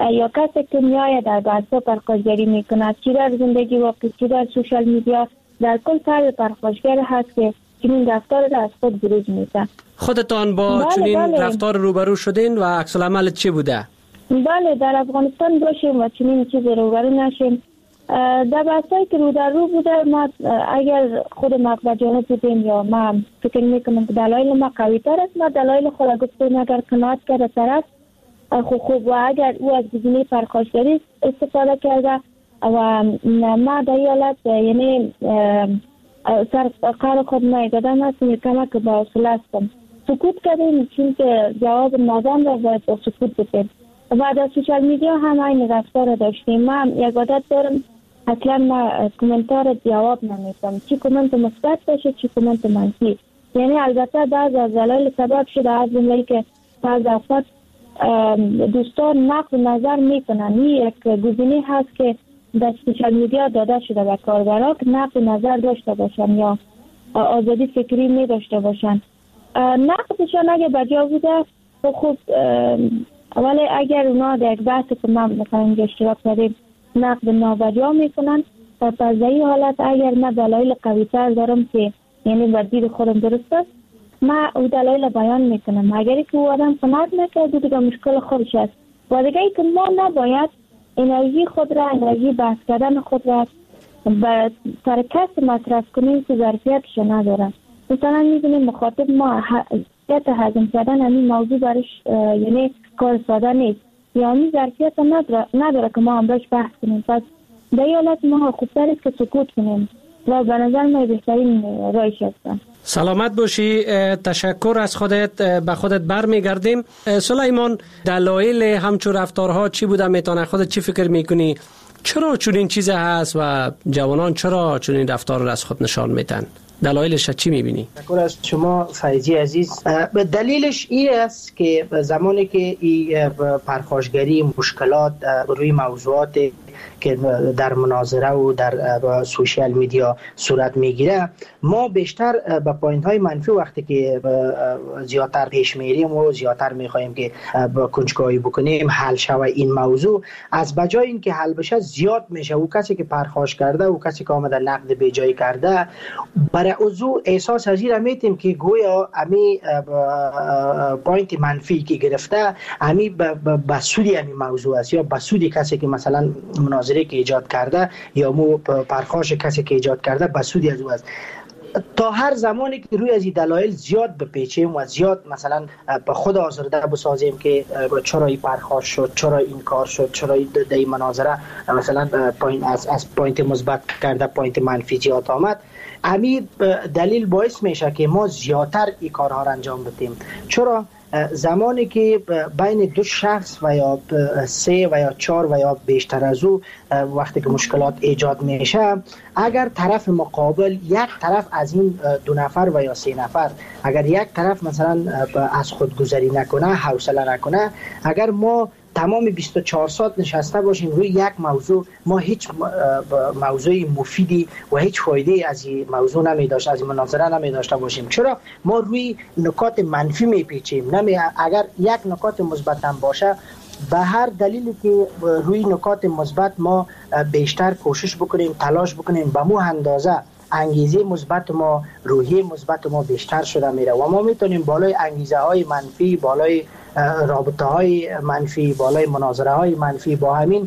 یا کسی که میآید در بحث‌ها پرخاشگری میکند، چی در زندگی واقعی، چی در سوشال میدیا، در کل فرد پرخاشگر هست که چنین رفتار را از خود بروز میده. خودتان با چنین رفتار روبرو شدین و عکس العمل چی بوده؟ بله، در افغانستان باشیم و چنین چیز روبرو نشیم. در بحثایی که رو در رو بوده، ما اگر خود مقبه جانب بودیم یا ما فکر میکنم که دلایل ما قوی تر است، ما دلایل خود را گفتیم اگر قناعت کرده طرف خوب و اگر او از گزینه پرخاشگری استفاده کرده و ما در حالت یعنی سر قرار خود نایدادم هستم کمک با حوصله هستم سکوت کردیم، چون که جواب نادان را باید با سکوت بکنیم. و در سوشال میدیا هم این رفتار داشتیم. من یک عادت دارم اصلا ما کامنتار جواب نمیدم، چی کامنت مثبت باشه چی کامنت منفی. یعنی البته بعض از دلایل سبب شده از جمله که بعض افراد دوستان نقد نظر میکنن. این یک گزینه هست که در سوشال میدیا داده شده به کاربران که نقد نظر داشته باشن یا آزادی فکری می داشته باشن. نقدشان اگه بجا بوده خوب، ولی اگر اونا در یک بحث که ما مثلا اینجا اشتراک کردیم نقد نابجا میکنن، پس در این حالت اگر من دلایل قوی تر دارم که یعنی بدید خودم درست است، ما او دلایل بیان میکنم. اگری که او آدم قناعت نکرده دیگه مشکل خودش است. و دیگه ای که ما نباید انرژی خود را، انرژی بحث کردن خود را به سر کس مصرف کنیم که ظرفیتش نداره. مثلا میبینیم مخاطب ما هضم کردن همین موضوع برش یعنی کار ساده نیست، یعنی ظرفیت نداره که ما هم باش بحث کنیم. پس در این حالت ما خوبتر است که سکوت کنیم و به نظر ما بهترین رایش هستن. سلامت باشی. تشکر از خودت. به خودت برمیگردیم. سلیمان، دلایل همچون رفتارها چی بوده؟ میتونه خودت چی فکر میکنی؟ چرا چنین چیزی هست و جوانان چرا چنین رفتار را از خود نشان میدن؟ دلایلش چی میبینی؟ تشکر از شما فیضی عزیز. دلیلش این است که زمانی که این پرخاشگری مشکلات روی موضوعات که در مناظره و در سوشیال میدیا صورت میگیره، ما بیشتر به پوینت های منفی وقتی که زیادتر پیش میریم و زیادتر میخوایم که کنجکاوی بکنیم حل شوه این موضوع، از بجای اینکه حل بشه زیاد میشه. و کسی که پرخاش کرده و کسی که آمده نقد به جای کرده، برای اوضاع احساس از این میتیم که گویا امی پوینت منفی که گرفته امی به سودی امی موضوع است یا به سودی کسی که مثلا مناظره که ایجاد کرده یا مو پرخاش کسی که ایجاد کرده به سودی از او است. تا هر زمانی که روی از این دلایل زیاد بپیچیم و زیاد مثلا به خود آزرده بسازیم که چرا این پرخاش شد، چرا این کار شد، چرا این مناظره مثلا از پوینت مثبت کرده پوینت منفی زیاد آمد، همین دلیل باعث میشه که ما زیادتر این کارها را انجام بدیم. چرا؟ زمانی که بین دو شخص و یا 3 و یا 4 و یا بیشتر از او وقتی که مشکلات ایجاد میشه، اگر طرف مقابل یک طرف از این 2 نفر و یا 3 نفر اگر یک طرف مثلا از خودگذری نکنه، حوصله نکنه، اگر ما تمام 24 ساعت نشسته باشیم روی یک موضوع، ما هیچ موضوع مفیدی و هیچ فایده از این موضوع نمی داشت، از این مناظره نمی داشته باشیم. چرا؟ ما روی نکات منفی می پیچیم. اگر یک نکات مثبت هم باشه، به هر دلیلی که روی نکات مثبت ما بیشتر کوشش بکنیم، تلاش بکنیم، به مو اندازه انگیزه مثبت ما، روحیه مثبت ما بیشتر شده میره و ما میتونیم بالای انگیزه های منفی، بالای رابطه های منفی، بالای مناظره های منفی با همین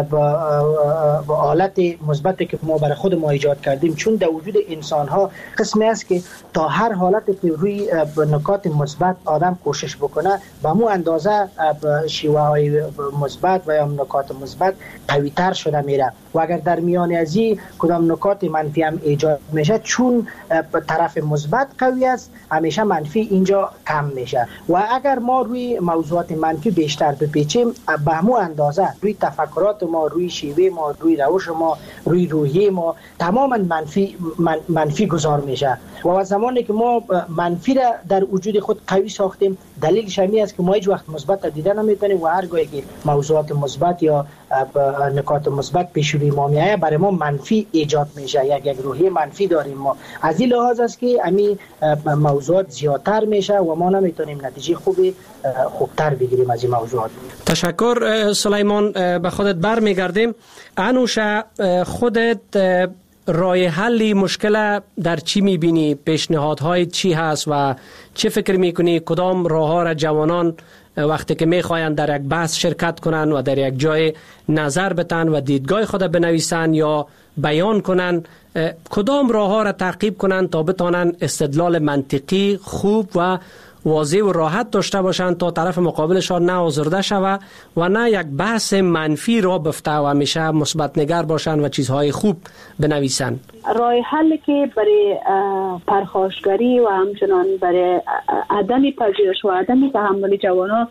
با حالت مثبتی که ما برای خود ما ایجاد کردیم، چون در وجود انسان ها قسمی است که تا هر حالتی که روی نکات مثبت آدم کوشش بکنه، به مو اندازه شیوه های مثبت و یا نکات مثبت قوی تر شده میره و اگر در میان از این کدام نکات منفی هم ایجاد میشه، چون طرف مثبت قوی است، همیشه منفی اینجا کم میشه. و اگر ما روی موضوعات منفی بیشتر بپیچیم، به همون اندازه روی تفکرات ما، روی شیوه ما، روی روش ما، روی روحیه ما تماما منفی گذار میشه. و زمانی که ما منفی را در وجود خود قوی ساختیم، دلیلش همین است که ما هیچ وقت مثبت دیده نمیتونیم و هرگاهی که موضوعات مثبت یا نکات مثبت پیش روی ما میایه، برای ما منفی ایجاد میشه، یک روحیه منفی داریم ما. از این لحاظ است که همین موضوعات زیادتر میشه و ما نمیتونیم نتیجه خوبی خوبتر بگیریم از این موضوعات. تشکر سلیمان. به خودت برمیگردیم. انوشه خودت راه حل مشکل در چی میبینی؟ پیشنهادهای چی هست و چه فکر میکنی کدام راه ها را جوانان وقتی که میخواین در یک بحث شرکت کنن و در یک جای نظر بتن و دیدگاه خود بنویسن یا بیان کنن، کدام راه ها را تعقیب کنن تا بتانن استدلال منطقی خوب و واضح و راحت داشته باشند تا طرف مقابلشان نه آزرده شوه و نه یک بحث منفی را بفته و همیشه مثبت نگر باشند و چیزهای خوب بنویسند؟ راه حلی که برای پرخاشگری و همچنان برای عدم پذیرش و عدم تحمل جوانان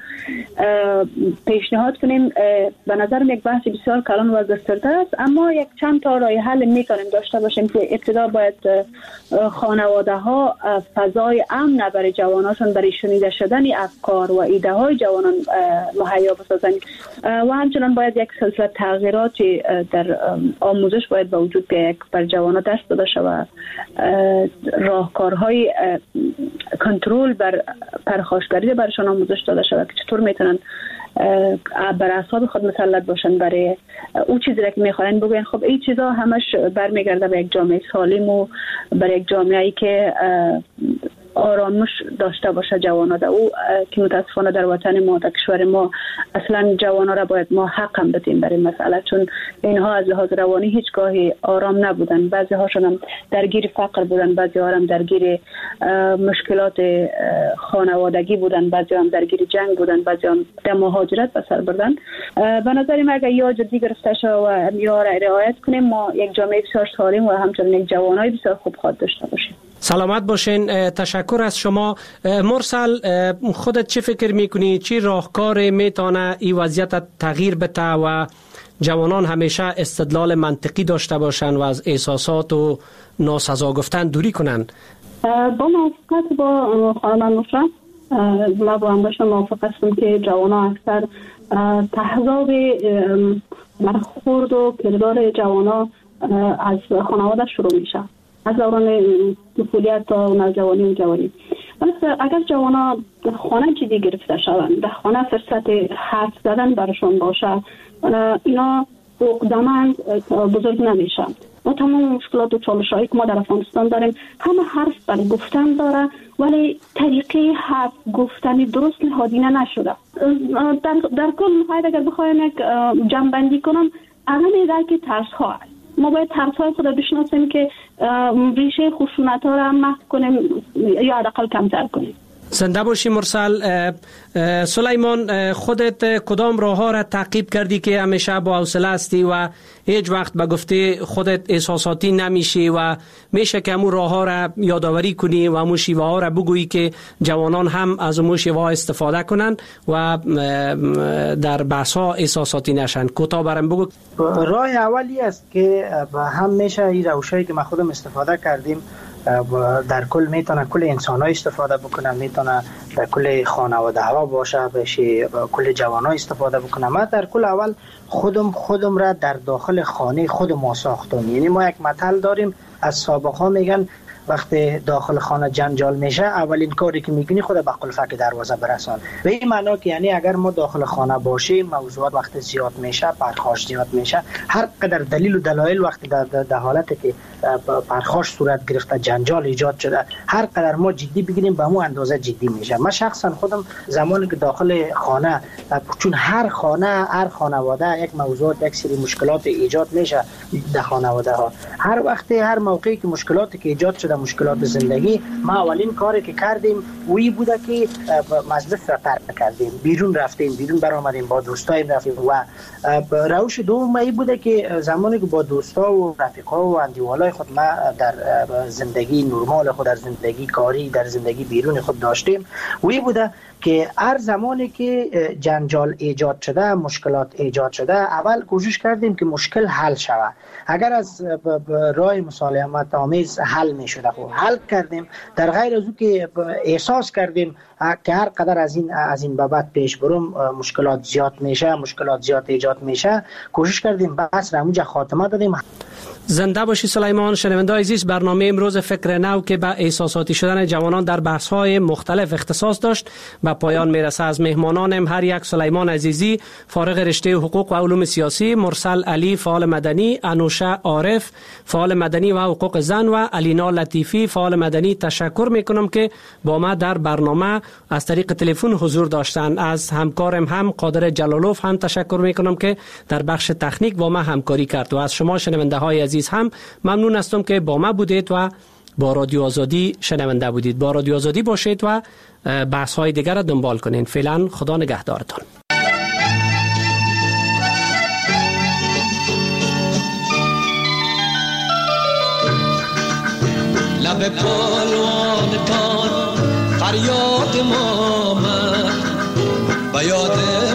پیشنهاد کنیم، به نظرم یک بحث بسیار کلان و گسترده است، اما یک چند تا راه حل میتونیم داشته باشیم که ابتدا باید خانواده ها فضای امن برای جواناشون برای شنیده شدن افکار و ایده های جوانان مهیا بسازن و همچنان باید یک سلسله تغییراتی در آموزش باید به وجود بیاید بر جوانان دست داده شود. راهکارهای کنترل بر پرخاشگری برشان آموزش داده شود که چطور میتونن بر اعصاب خود مسلط باشن برای او چیزی را که میخواین بگوین. خب این چیزا همش برمیگرده به یک جامعه سالم و برای یک جامعه‌ای که آرامش داشته باشه جوانان او که متاسفانه در وطن ما در کشور ما اصلا جوانان را باید ما حق هم بدیم برای مسئله، چون اینها از لحاظ روانی هیچگاهی آرام نبودن. بعضی هاشون هم درگیر فقر بودن، بعضی ها هم درگیر مشکلات خانوادگی بودن، بعضی هم درگیر جنگ بودن، بعضی هم در مهاجرت به سر بردن. به نظر من اگر یا جدی گرفته شود و یا رعایت کنیم ما یک جامعه بسیار سالم و همچنین یک جوانای بسیار خوب خواهد داشته باشیم. سلامت باشین. تشکر از شما. مرسل، خودت چه فکر میکنی؟ چی راهکار میتونه این وضعیت تغییر بده و جوانان همیشه استدلال منطقی داشته باشن و از احساسات و ناسزا گفتن دوری کنن؟ با موافقت با خانم نصرت، ما با همش موافق هستم که جوانان اکثر تحضاب برخورد و کردار جوانان از خانواده شروع میشه، از دوران طفولیت تا نوجوانی و جوانی. بس اگر جوانان در خانه جدی گرفته شوند، در خانه فرصت حرف زدن برشون باشه، اینا عقده‌مند بزرگ نمیشن. ما تمام مشکلات و چالش‌هایی که ما در افغانستان داریم همه حرف برای گفتن داره، ولی طریقه حرف گفتنی درست نهادینه نشده. در کل نهایت اگر بخوایم یک جمع‌بندی کنم، اهم درک ترس‌ها است. ما باید ترس‌های خود را بشناسیم که ریشه خشونت‌ها را محو کنیم یا حداقل کمتر کنیم. زنده باشی مرسل. سلیمان، خودت کدام راه ها را تعقیب کردی که همیشه با حوصله هستی و هیچ وقت به گفته خودت احساساتی نمیشی و میشه که همون راه ها را یادآوری کنی و همون شیوه ها را بگویی که جوانان هم از همون شیوه ها استفاده کنن و در بحث ها احساساتی نشن؟ کوتاه برام بگو. راه اولی است که هم میشه این روشایی که ما خودم استفاده کردیم در کل میتونه کل انسان ها استفاده بکنه، میتونه در کل خانواده ها باشه، بشه کل جوان ها استفاده بکنه. ما در کل اول خودم را در داخل خانه خود ما ساختم. یعنی ما یک مثل داریم از سابق ها، میگن وقتی داخل خانه جنجال میشه اولین کاری که میکنی خود به قلفک دروازه برسان. به این معنا که یعنی اگر ما داخل خانه باشیم موضوعات وقتی زیاد میشه، پرخاش زیاد میشه، هر قدر دلیل و دلایل وقتی در حالتی که پرخاش صورت گرفته، جنجال ایجاد شده، هر قدر ما جدی بگیریم به همون اندازه جدی میشه. من شخصا خودم زمانی که داخل خانه، چون هر خانه هر خانواده یک موضوعات یک سری مشکلات ایجاد میشه در خانواده ها، هر وقتی هر موقعی که مشکلاتی که ایجاد شده، مشکلات زندگی، ما اولین کاری که کردیم وی بوده که مجلس را ترک کردیم، بیرون رفتیم، بیرون برآمدیم، با دوستایم رفتیم و روش دوم ای بوده که زمانی که با دوستا و رفیقا و اندیوالای خود ما در زندگی نرمال خود، در زندگی کاری، در زندگی بیرون خود داشتیم، وی بوده که هر زمانی که جنجال ایجاد شده، مشکلات ایجاد شده، اول کوشش کردیم که مشکل حل شود. اگر از راه مسالمت آمیز حل می شده خب حل کردیم، در غیر از او که احساس کردیم که هر قدر از این بابت پیش برم مشکلات زیاد میشه، مشکلات زیاد ایجاد میشه. کوشش کردیم بحث را اونجا خاتمه دادیم. زنده باشی سلیمان. شنونده عزیز، برنامه امروز فکر نو که به احساساتی شدن جوانان در بحث‌های مختلف اختصاص داشت به پایان میرسه. از مهمانانم هر یک سلیمان عزیزی فارغ رشته حقوق و علوم سیاسی، مرسل علی فعال مدنی، انوشه عارف فعال مدنی و حقوق زن و علینا لطیفی فعال مدنی تشکر میکنم که با ما در برنامه از طریق تلفن حضور داشتند. از همکارم هم قادر جلالوف هم تشکر میکنم که در بخش تکنیک با ما همکاری کرد و از شما شنونده های عزیز هم ممنون هستم که با ما بودید و با رادیو آزادی شنونده بودید. با رادیو آزادی باشید و بحث های دیگر را دنبال کنید. فعلا خدا نگهدارتان. لب پالوانتان فریاد ما آمد، به یاد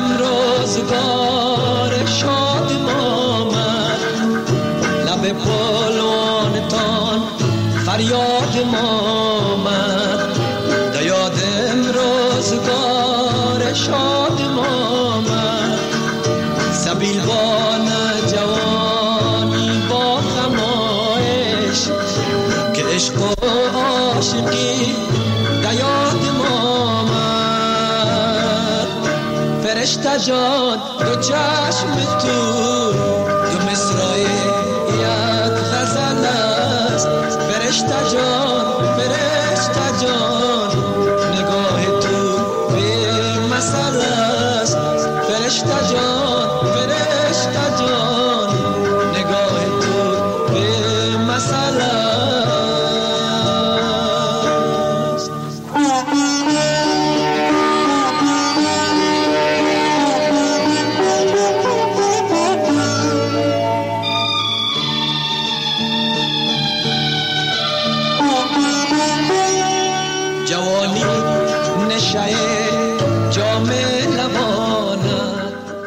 روزگار شاد ما آمد. لب پالوانتان فریاد ما آمد، به یاد روزگار شاد ما آمد. سبیلبان جوانی با خمایش که عشق و عاشقی در یاد ما آمد. فرشته جان دو چشم تو دو مصرع یک غزل است. فرشته جان نگاه تو به مسئله است. فرشته جان